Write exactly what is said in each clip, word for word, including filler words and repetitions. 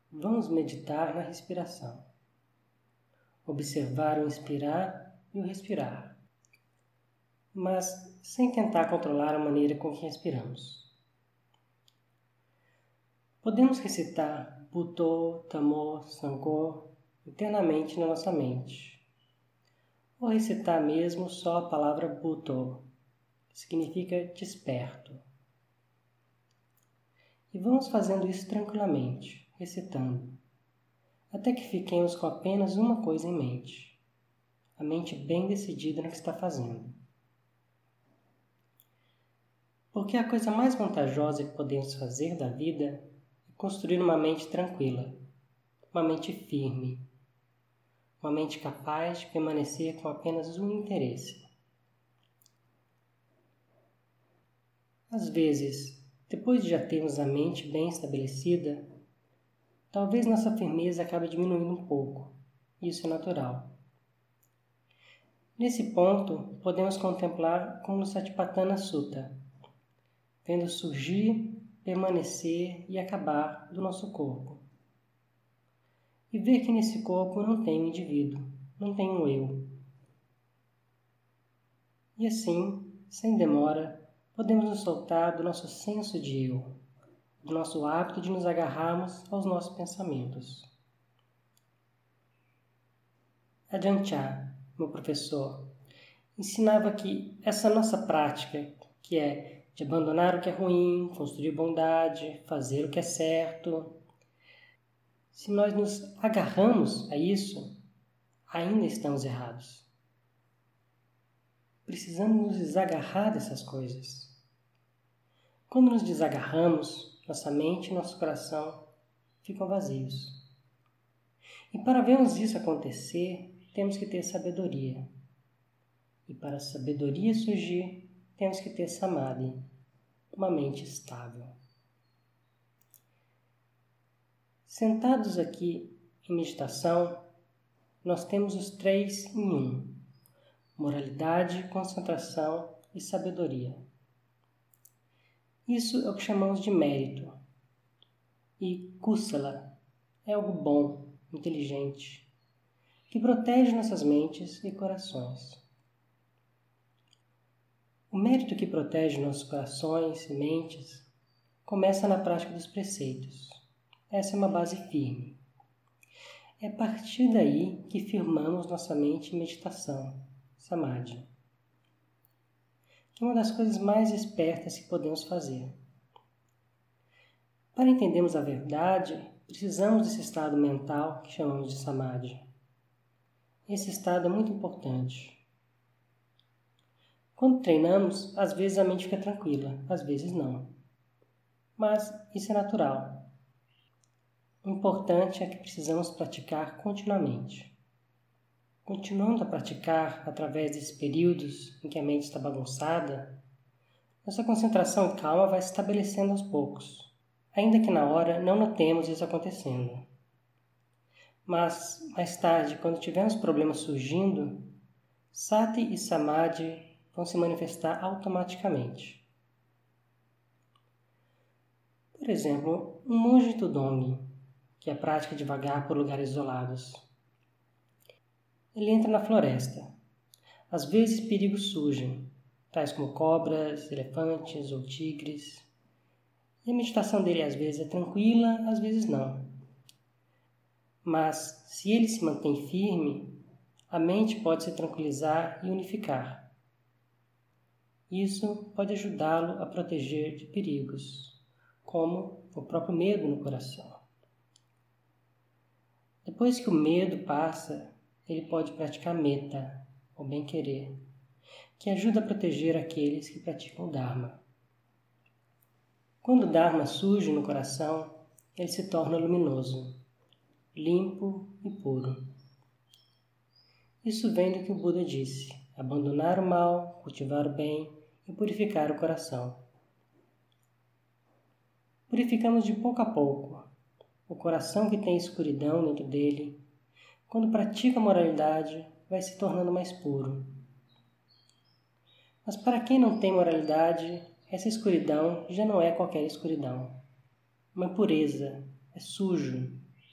Vamos meditar na respiração. Observar o inspirar e o respirar, mas sem tentar controlar a maneira com que respiramos. Podemos recitar Bhutto, Dhammo, Sangho internamente na nossa mente, ou recitar mesmo só a palavra Bhutto, que significa desperto. E vamos fazendo isso tranquilamente, recitando, até que fiquemos com apenas uma coisa em mente, a mente bem decidida no que está fazendo. Porque a coisa mais vantajosa que podemos fazer da vida é construir uma mente tranquila, uma mente firme, uma mente capaz de permanecer com apenas um interesse. Às vezes, depois de já termos a mente bem estabelecida, talvez nossa firmeza acabe diminuindo um pouco. Isso é natural. Nesse ponto, podemos contemplar como no Satipatthana Sutta, vendo surgir, permanecer e acabar do nosso corpo. E ver que nesse corpo não tem um indivíduo, não tem um eu. E assim, sem demora, podemos nos soltar do nosso senso de eu, do nosso hábito de nos agarrarmos aos nossos pensamentos. Ajahn Chah, meu professor, ensinava que essa nossa prática, que é de abandonar o que é ruim, construir bondade, fazer o que é certo, se nós nos agarramos a isso, ainda estamos errados. Precisamos nos desagarrar dessas coisas. Quando nos desagarramos, nossa mente e nosso coração ficam vazios. E para vermos isso acontecer, temos que ter sabedoria. E para a sabedoria surgir, temos que ter samadhi, uma mente estável. Sentados aqui em meditação, nós temos os três em um: moralidade, concentração e sabedoria. Isso é o que chamamos de mérito. E kusala é algo bom, inteligente, que protege nossas mentes e corações. O mérito que protege nossos corações e mentes começa na prática dos preceitos. Essa é uma base firme. É a partir daí que firmamos nossa mente em meditação, samadhi, que é uma das coisas mais espertas que podemos fazer. Para entendermos a verdade, precisamos desse estado mental que chamamos de samadhi. Esse estado é muito importante. Quando treinamos, às vezes a mente fica tranquila, às vezes não. Mas isso é natural. O importante é que precisamos praticar continuamente. Continuando a praticar através desses períodos em que a mente está bagunçada, nossa concentração e calma vai se estabelecendo aos poucos, ainda que na hora não notemos isso acontecendo. Mas, mais tarde, quando tivermos problemas surgindo, sati e samadhi vão se manifestar automaticamente. Por exemplo, um monge tudong, que é a prática de vagar por lugares isolados. Ele entra na floresta. Às vezes perigos surgem, tais como cobras, elefantes ou tigres. E a meditação dele às vezes é tranquila, às vezes não. Mas, se ele se mantém firme, a mente pode se tranquilizar e unificar. Isso pode ajudá-lo a proteger de perigos, como o próprio medo no coração. Depois que o medo passa, ele pode praticar metta, ou bem-querer, que ajuda a proteger aqueles que praticam o Dharma. Quando o Dharma surge no coração, ele se torna luminoso, limpo e puro. Isso vem do que o Buda disse: abandonar o mal, cultivar o bem e purificar o coração. Purificamos de pouco a pouco. O coração que tem escuridão dentro dele, quando pratica a moralidade, vai se tornando mais puro. Mas para quem não tem moralidade, essa escuridão já não é qualquer escuridão. Uma impureza, é sujo,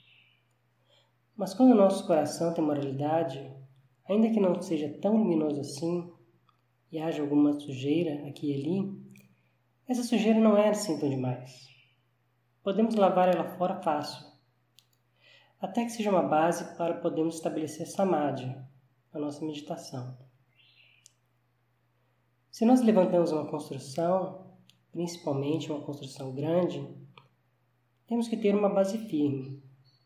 Mas quando o nosso coração tem moralidade, ainda que não seja tão luminoso assim, e haja alguma sujeira aqui e ali, essa sujeira não é assim tão demais. Podemos lavar ela fora fácil, até que seja uma base para podermos estabelecer samadhi, a nossa meditação. Se nós levantamos uma construção, principalmente uma construção grande, temos que ter uma base firme.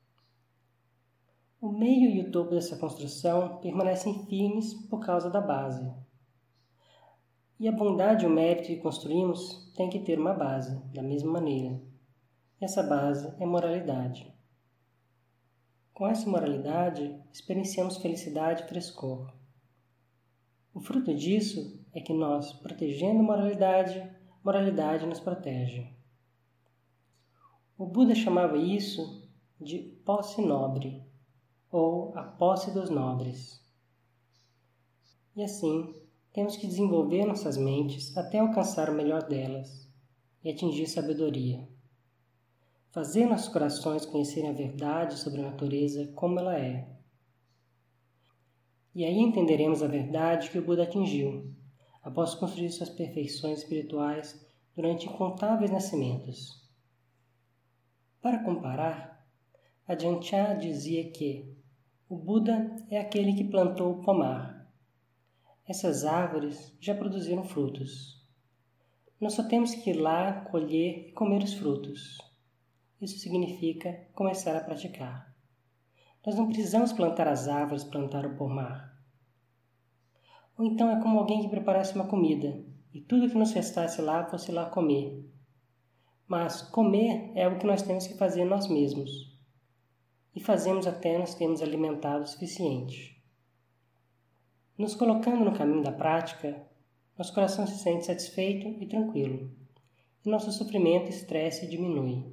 O meio e o topo dessa construção permanecem firmes por causa da base. E a bondade e o mérito que construímos têm que ter uma base, da mesma maneira. E essa base é moralidade. Com essa moralidade, experienciamos felicidade e frescor. O fruto disso é que nós, protegendo a moralidade, moralidade nos protege. O Buda chamava isso de posse nobre, ou a posse dos nobres. E assim, temos que desenvolver nossas mentes até alcançar o melhor delas e atingir sabedoria. Fazer nossos corações conhecerem a verdade sobre a natureza como ela é. E aí entenderemos a verdade que o Buda atingiu, após construir suas perfeições espirituais durante incontáveis nascimentos. Para comparar, Ajahn Chah dizia que o Buda é aquele que plantou o pomar. Essas árvores já produziram frutos. Nós só temos que ir lá, colher e comer os frutos. Isso significa começar a praticar. Nós não precisamos plantar as árvores, plantar o pomar. Ou então é como alguém que preparasse uma comida e tudo que nos restasse lá fosse lá comer. Mas comer é algo que nós temos que fazer nós mesmos. E fazemos até nós termos alimentado o suficiente. Nos colocando no caminho da prática, nosso coração se sente satisfeito e tranquilo. E nosso sofrimento e estresse diminui.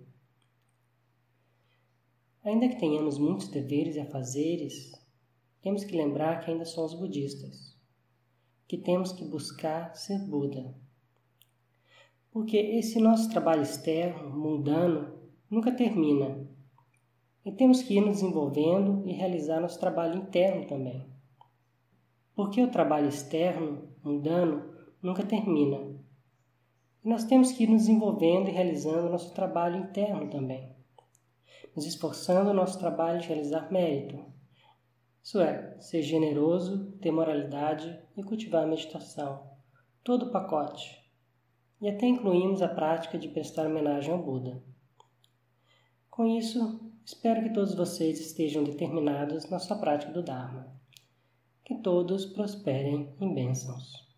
Ainda que tenhamos muitos deveres e afazeres, temos que lembrar que ainda somos budistas, que temos que buscar ser Buda. Porque esse nosso trabalho externo, mundano, nunca termina. E temos que ir nos desenvolvendo e realizar nosso trabalho interno também. Porque o trabalho externo, mundano, nunca termina. E nós temos que ir nos desenvolvendo e realizando nosso trabalho interno também. Nos esforçando no nosso trabalho de realizar mérito. Isso é, ser generoso, ter moralidade e cultivar a meditação. Todo o pacote. E até incluímos a prática de prestar homenagem ao Buda. Com isso, espero que todos vocês estejam determinados na sua prática do Dharma. Que todos prosperem em bênçãos.